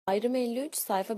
Ayrım 53, sayfa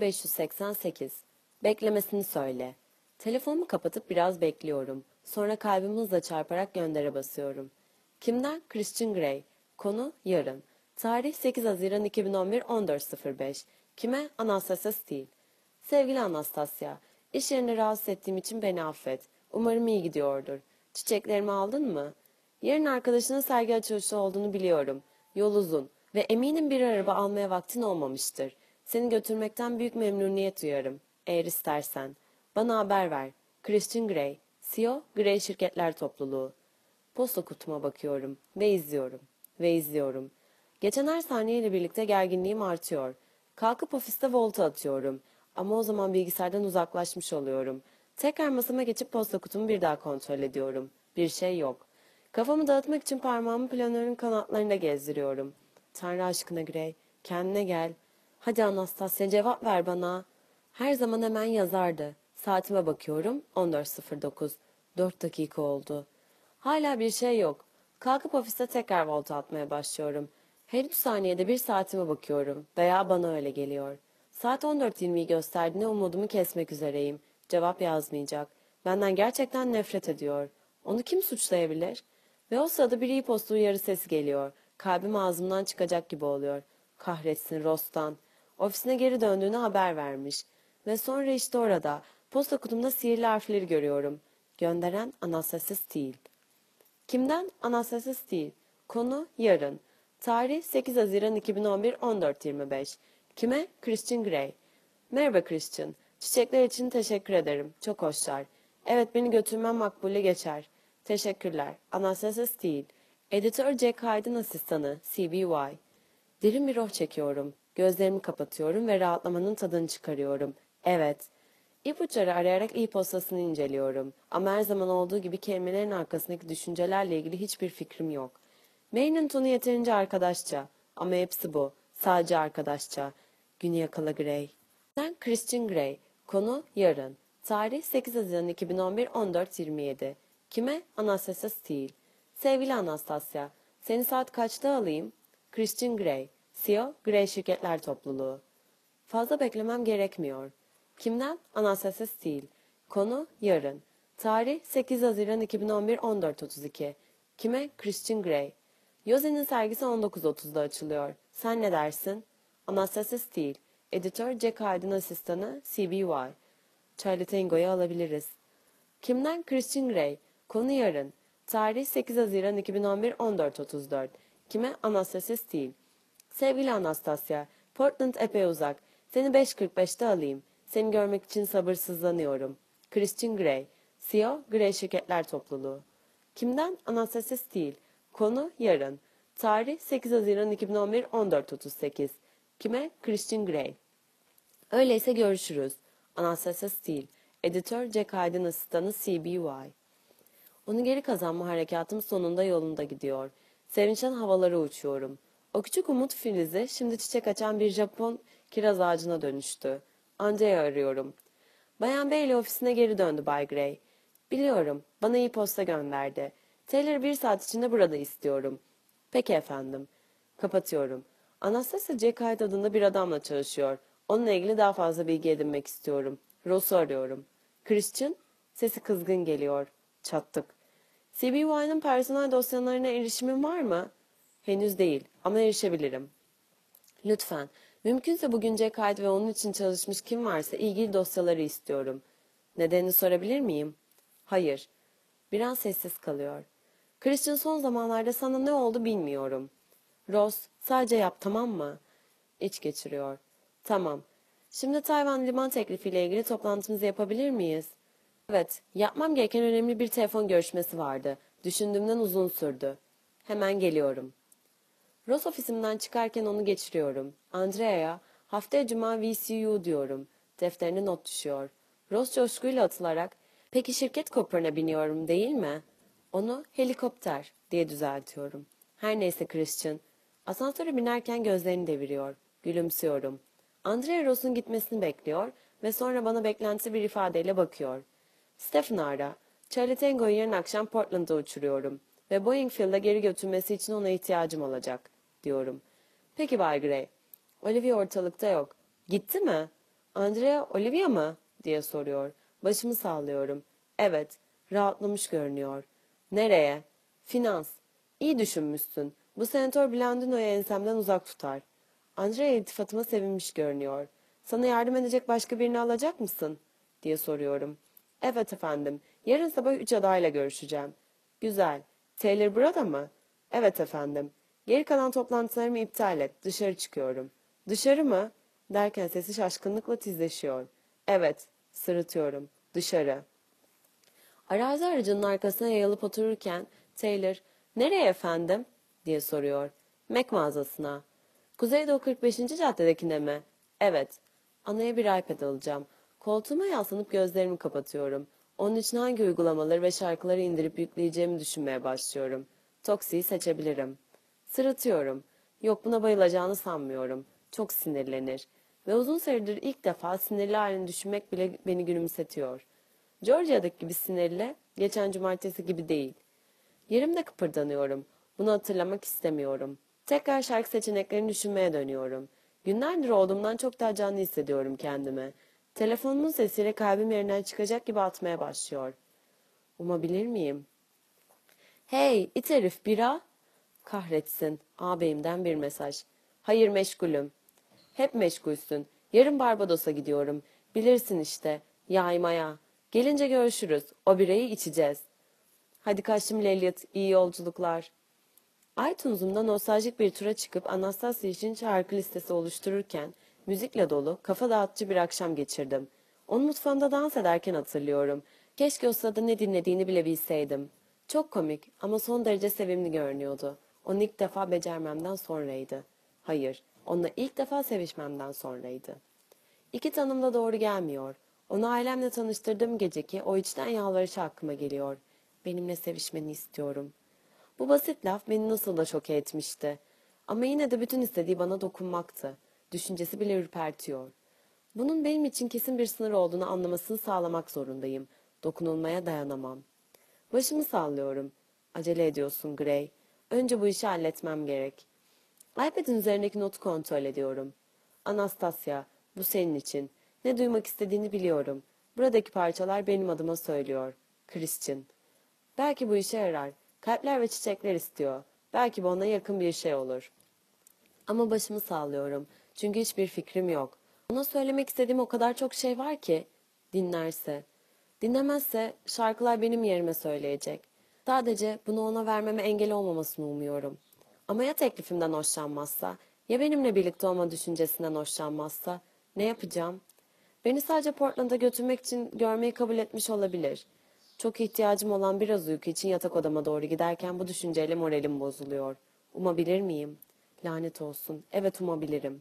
588. Beklemesini söyle. Telefonumu kapatıp biraz bekliyorum. Sonra kalbimi hızla çarparak göndere basıyorum. Kimden? Christian Grey. Konu yarın. Tarih 8 Haziran 2011 14.05. Kime? Anastasia Steele. Sevgili Anastasia, iş yerinde rahatsız ettiğim için beni affet. Umarım iyi gidiyordur. Çiçeklerimi aldın mı? Yarın arkadaşının sergi açılışı olduğunu biliyorum. Yol uzun ve eminim bir araba almaya vaktin olmamıştır. Seni götürmekten büyük memnuniyet duyarım. Eğer istersen. Bana haber ver. Christian Grey, CEO, Grey Şirketler Topluluğu. Posta kutuma bakıyorum ve izliyorum. Ve izliyorum. Geçen her saniyeyle birlikte gerginliğim artıyor. Kalkıp ofiste volta atıyorum. Ama o zaman bilgisayardan uzaklaşmış oluyorum. Tekrar masama geçip posta kutumu bir daha kontrol ediyorum. Bir şey yok. Kafamı dağıtmak için parmağımı planörün kanatlarında gezdiriyorum. Tanrı aşkına Grey, kendine gel. Hadi Anastasia cevap ver bana. Her zaman hemen yazardı. Saatime bakıyorum. 14.09. 4 dakika oldu. Hala bir şey yok. Kalkıp ofiste tekrar volta atmaya başlıyorum. Her 3 saniyede bir saatime bakıyorum. Veya bana öyle geliyor. Saat 14.20'yi gösterdiğinde umudumu kesmek üzereyim. Cevap yazmayacak. Benden gerçekten nefret ediyor. Onu kim suçlayabilir? Ve o sırada bir e-posta uyarı sesi geliyor. Kalbim ağzımdan çıkacak gibi oluyor. Kahretsin Ross'tan. Ofisine geri döndüğünü haber vermiş. Ve sonra işte orada, posta kutumda sihirli harfleri görüyorum. Gönderen Anastasia Steele. Kimden? Anastasia Steele. Konu yarın. Tarih 8 Haziran 2011 14.25. Kime? Christian Grey. Merhaba Christian. Çiçekler için teşekkür ederim. Çok hoşlar. Evet beni götürmem makbule geçer. Teşekkürler. Anastasia Steele. Editör Jack Hyde'ın asistanı. CBY. Derin bir oh çekiyorum. Gözlerimi kapatıyorum ve rahatlamanın tadını çıkarıyorum. Evet. İpuçları arayarak e-postasını inceliyorum. Ama her zaman olduğu gibi kelimelerin arkasındaki düşüncelerle ilgili hiçbir fikrim yok. Mail'in tonu yeterince arkadaşça. Ama hepsi bu. Sadece arkadaşça. Günü yakala Grey. Ben Christian Grey. Konu yarın. Tarih 8 Haziran 2011 14.27. Kime? Anastasia Steele. Sevgili Anastasia, seni saat kaçta alayım? Christian Grey. CEO, Grey Şirketler Topluluğu. Fazla beklemem gerekmiyor. Kimden? Anastasia Steele. Konu yarın. Tarih 8 Haziran 2011 14.32. Kime? Christian Grey. Yose'nin sergisi 19.30'da açılıyor. Sen ne dersin? Anastasia Steele. Editör Jack Hyde'ın asistanı CBY. Charlie Tango'yu alabiliriz. Kimden? Christian Grey. Konu yarın. Tarih 8 Haziran 2011 14.34. Kime? Anastasia Steele. Sevgili Anastasia, Portland epey uzak. Seni 5.45'te alayım. Seni görmek için sabırsızlanıyorum. Christian Grey. CEO, Grey Şirketler Topluluğu. Kimden? Anastasia Steele. Konu yarın. Tarih 8 Haziran 2011 14.38. Kime? Christian Grey. Öyleyse görüşürüz. Anastasia Steele. Editör Jack Hyde'ın asistanı CBY. Onu geri kazanma harekatım sonunda yolunda gidiyor. Sevinçten havalara uçuyorum. O küçük umut filizi şimdi çiçek açan bir Japon kiraz ağacına dönüştü. Andrea'yı arıyorum. Bayan Bailey ofisine geri döndü Bay Gray. Biliyorum, bana e-posta gönderdi. Taylor'ı bir saat içinde burada istiyorum. Peki efendim. Kapatıyorum. Anastasia Jack Hyde adında bir adamla çalışıyor. Onunla ilgili daha fazla bilgi edinmek istiyorum. Ross'u arıyorum. Christian? Sesi kızgın geliyor. Çattık. CBY'nin personel dosyalarına erişimin var mı? Henüz değil ama erişebilirim. Lütfen. Mümkünse bugün Jack Hyde ve onun için çalışmış kim varsa ilgili dosyaları istiyorum. Nedenini sorabilir miyim? Hayır. Bir an sessiz kalıyor. Christian son zamanlarda sana ne oldu bilmiyorum. Ross, sadece yap tamam mı? İç geçiriyor. Tamam. Şimdi Tayvan liman teklifiyle ilgili toplantımızı yapabilir miyiz? Evet, yapmam gereken önemli bir telefon görüşmesi vardı. Düşündüğümden uzun sürdü. Hemen geliyorum. Ross ofisimden çıkarken onu geçiriyorum. Andrea'ya haftaya cuma VCU diyorum. Defterine not düşüyor. Ross coşkuyla atılarak peki şirket koparına biniyorum değil mi? Onu helikopter diye düzeltiyorum. Her neyse Christian. Asansöre binerken gözlerini deviriyor. Gülümsüyorum. Andrea Ross'un gitmesini bekliyor ve sonra bana beklenti bir ifadeyle bakıyor. Stephen ara. Charlie Tango'yu yarın akşam Portland'a uçuruyorum ve Boeing Field'a geri götürmesi için ona ihtiyacım olacak, diyorum. Peki Bay Gray. Olivia ortalıkta yok. Gitti mi? Andrea Olivia mı? Diye soruyor. Başımı sallıyorum. Evet, rahatlamış görünüyor. Nereye? Finans. İyi düşünmüşsün. Bu Senatör Blandino'yu ensemden uzak tutar. Andrea iltifatıma sevinmiş görünüyor. Sana yardım edecek başka birini alacak mısın? Diye soruyorum. Evet efendim. Yarın sabah 3 adayla görüşeceğim. Güzel. Taylor burada mı? Evet efendim. Geri kalan toplantılarımı iptal et. Dışarı çıkıyorum. Dışarı mı? Derken sesi şaşkınlıkla tizleşiyor. Evet. Sırıtıyorum. Dışarı. Arazi aracının arkasına yayılıp otururken Taylor, "Nereye efendim?" diye soruyor. Mac mağazasına. Kuzeydoğu 45. caddedekine mi? Evet. Anaya bir iPad alacağım. Koltuğuma yaslanıp gözlerimi kapatıyorum. Onun için hangi uygulamaları ve şarkıları indirip yükleyeceğimi düşünmeye başlıyorum. Toxi'yi seçebilirim. Sırıtıyorum. Yok, buna bayılacağını sanmıyorum. Çok sinirlenir. Ve uzun süredir ilk defa sinirli halini düşünmek bile beni gülümsetiyor. Georgia'daki gibi sinirli, geçen cumartesi gibi değil. Yerimde kıpırdanıyorum. Bunu hatırlamak istemiyorum. Tekrar şarkı seçeneklerini düşünmeye dönüyorum. Günlerdir olduğumdan çok daha canlı hissediyorum kendimi. Telefonumun sesiyle kalbim yerinden çıkacak gibi atmaya başlıyor. Umabilir miyim? Hey, it herif, bira! Kahretsin, ağabeyimden bir mesaj. Hayır, meşgulüm. Hep meşgulsün. Yarın Barbados'a gidiyorum. Bilirsin işte. Yaymaya. Gelince görüşürüz. O birayı içeceğiz. Hadi kaçtım Leliyet. İyi yolculuklar. iTunes'umda nostaljik bir tura çıkıp Anastasia için şarkı listesi oluştururken müzikle dolu, kafa dağıtıcı bir akşam geçirdim. Onun mutfağında dans ederken hatırlıyorum. Keşke o sırada ne dinlediğini bile bilseydim. Çok komik ama son derece sevimli görünüyordu. Onu ilk defa becermemden sonraydı. Hayır, onunla ilk defa sevişmemden sonraydı. İki tanım da doğru gelmiyor. Onu ailemle tanıştırdığım geceki o içten yalvarışı aklıma geliyor. Benimle sevişmeni istiyorum. Bu basit laf beni nasıl da şoke etmişti. Ama yine de bütün istediği bana dokunmaktı. Düşüncesi bile ürpertiyor. Bunun benim için kesin bir sınır olduğunu anlamasını sağlamak zorundayım. Dokunulmaya dayanamam. Başımı sallıyorum. Acele ediyorsun Gray. Önce bu işi halletmem gerek. iPad'in üzerindeki notu kontrol ediyorum. Anastasia, bu senin için. Ne duymak istediğini biliyorum. Buradaki parçalar benim adıma söylüyor. Christian. Belki bu işe yarar. Kalpler ve çiçekler istiyor. Belki bu ona yakın bir şey olur. Ama başımı sallıyorum. Çünkü hiçbir fikrim yok. Ona söylemek istediğim o kadar çok şey var ki. Dinlerse. Dinlemezse şarkılar benim yerime söyleyecek. Sadece bunu ona vermeme engel olmamasını umuyorum. Ama ya teklifimden hoşlanmazsa, ya benimle birlikte olma düşüncesinden hoşlanmazsa, ne yapacağım? Beni sadece Portland'a götürmek için görmeyi kabul etmiş olabilir. Çok ihtiyacım olan biraz uyku için yatak odama doğru giderken bu düşünceyle moralim bozuluyor. Umabilir miyim? Lanet olsun. Evet, umabilirim.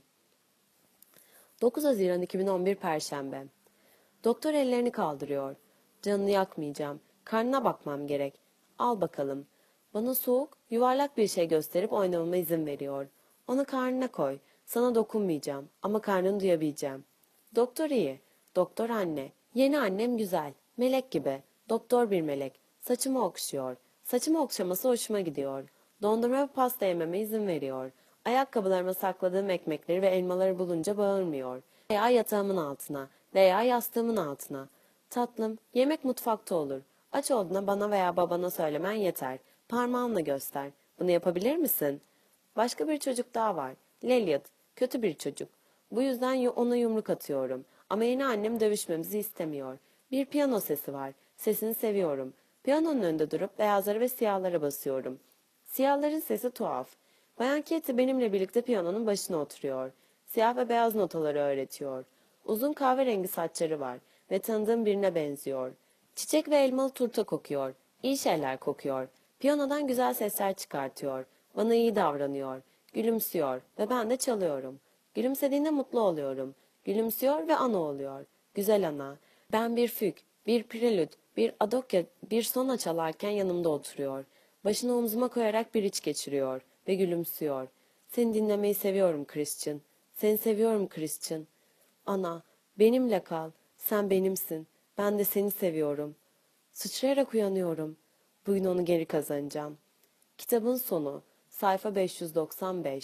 9 Haziran 2011 Perşembe. Doktor ellerini kaldırıyor. Canını yakmayacağım. Karnına bakmam gerek. Al bakalım. Bana soğuk, yuvarlak bir şey gösterip oynamama izin veriyor. Onu karnına koy. Sana dokunmayacağım ama karnını duyabileceğim. Doktor iyi. Doktor anne. Yeni annem güzel. Melek gibi. Doktor bir melek. Saçımı okşuyor. Saçımı okşaması hoşuma gidiyor. Dondurma ve pasta yememe izin veriyor. Ayakkabılarıma sakladığım ekmekleri ve elmaları bulunca bağırmıyor. Veya yatağımın altına veya yastığımın altına. Tatlım, yemek mutfakta olur. Aç olduğuna bana veya babana söylemen yeter. Parmağınla göster. Bunu yapabilir misin? Başka bir çocuk daha var. Lilith, kötü bir çocuk. Bu yüzden ona yumruk atıyorum. Ama yeni annem dövüşmemizi istemiyor. Bir piyano sesi var. Sesini seviyorum. Piyanonun önünde durup beyazlara ve siyahlara basıyorum. Siyahların sesi tuhaf. Bayan Katie benimle birlikte piyanonun başına oturuyor. Siyah ve beyaz notaları öğretiyor. Uzun kahverengi saçları var ve tanıdığım birine benziyor. Çiçek ve elmalı turta kokuyor. İyi şeyler kokuyor. Piyanodan güzel sesler çıkartıyor. Bana iyi davranıyor. Gülümsüyor ve ben de çalıyorum. Gülümsediğinde mutlu oluyorum. Gülümsüyor ve ana oluyor. Güzel ana. Ben bir füg, bir prelüt, bir adokya, bir sona çalarken yanımda oturuyor. Başını omzuma koyarak bir iç geçiriyor ve gülümsüyor. Seni dinlemeyi seviyorum Christian. Seni seviyorum Christian. Ana, benimle kal. Sen benimsin. Ben de seni seviyorum. Sıçrayarak uyanıyorum. Bugün onu geri kazanacağım. Kitabın sonu. Sayfa 595.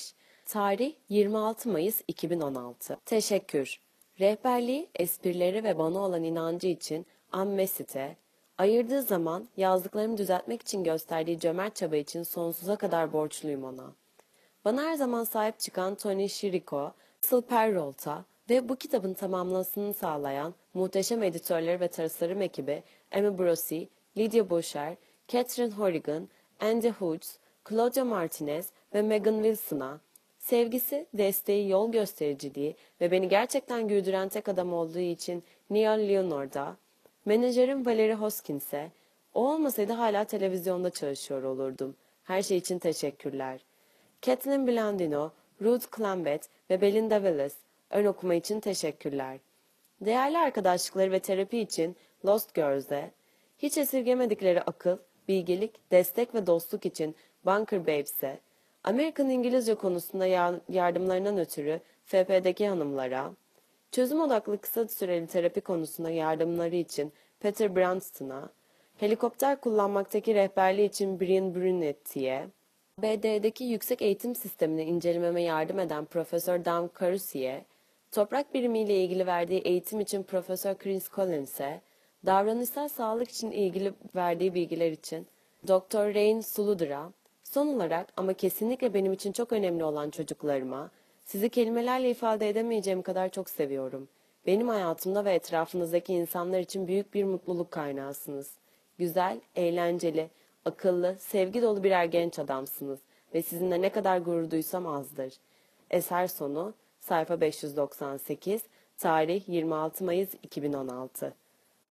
Tarih 26 Mayıs 2016. Teşekkür. Rehberliği, esprileri ve bana olan inancı için Mesut'e, ayırdığı zaman yazdıklarımı düzeltmek için gösterdiği cömert çaba için sonsuza kadar borçluyum ona. Bana her zaman sahip çıkan Tony Chirico, Russell Perrault'a ve bu kitabın tamamlamasını sağlayan muhteşem editörleri ve tasarım ekibi Amy Brossi, Lydia Boucher, Catherine Horrigan, Andy Hughes, Claudia Martinez ve Megan Wilson'a, sevgisi, desteği, yol göstericiliği ve beni gerçekten güldüren tek adam olduğu için Neil Leonor'da, menajerim Valerie Hoskins'e, o olmasaydı hala televizyonda çalışıyor olurdum. Her şey için teşekkürler. Catelyn Blandino, Ruth Clambett ve Belinda Willis, ön okuma için teşekkürler. Değerli arkadaşlıkları ve terapi için Lost Girls'e, hiç esirgemedikleri akıl, bilgelik, destek ve dostluk için Bunker Babes'e, Amerikan İngilizce konusunda yardımlarından ötürü FP'deki hanımlara, çözüm odaklı kısa süreli terapi konusunda yardımları için Peter Branston'a, helikopter kullanmaktaki rehberliği için Brian Brunetti'ye, ABD'deki yüksek eğitim sistemini incelememe yardım eden Profesör Dan Carusi'ye, toprak birimiyle ilgili verdiği eğitim için Profesör Chris Collins'e, davranışsal sağlık için ilgili verdiği bilgiler için Dr. Rain Suludur'a, son olarak ama kesinlikle benim için çok önemli olan çocuklarıma, sizi kelimelerle ifade edemeyeceğim kadar çok seviyorum. Benim hayatımda ve etrafınızdaki insanlar için büyük bir mutluluk kaynağısınız. Güzel, eğlenceli, akıllı, sevgi dolu birer genç adamsınız ve sizinle ne kadar gurur duysam azdır. Eser sonu, sayfa 598, tarih 26 Mayıs 2016.